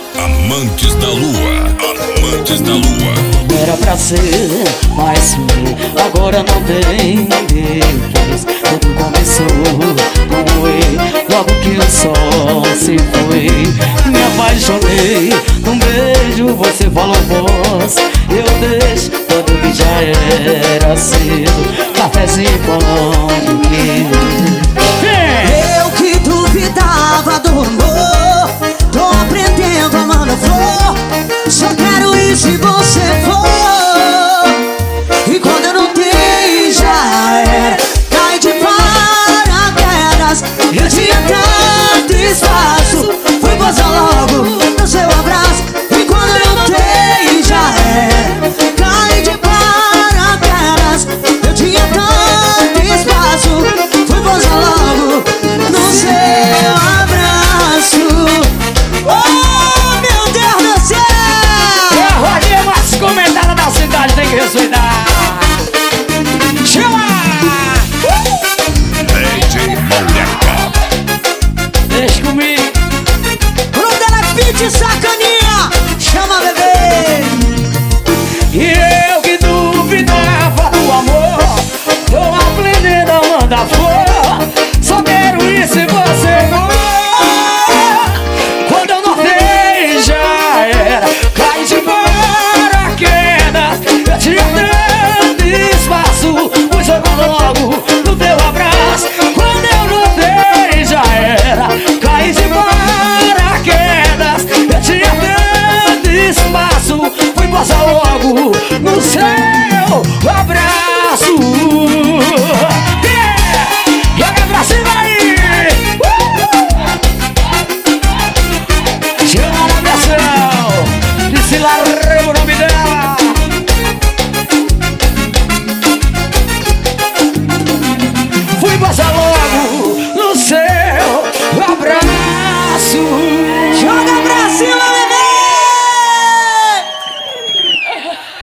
Amantes da Lua, Amantes da Lua. Era pra ser mais meu, agora não tem depois. Tudo começou com ele, logo que o sol se foi. Me apaixonei, num beijo você falou voz. Eu deixo quando vi já era cedo, cafezinho com dinheiro. Eu que duvidava do amor, tô aprendendo a mano flor. Só quero ir se você for. E quando eu não tenho já era, cai de paraquedas. Eu tinha tanto espaço, fui gozar logo no seu abraço. E quando eu não tenho já era, cai de paraquedas. Eu tinha tanto espaço, fui gozar logo no seu abraço. Oh, meu Deus do céu! É a rodinha mais comentada da cidade, tem que respeitar. Chama! DJ Moleca. Deixa comigo. O nome dela é Pizza.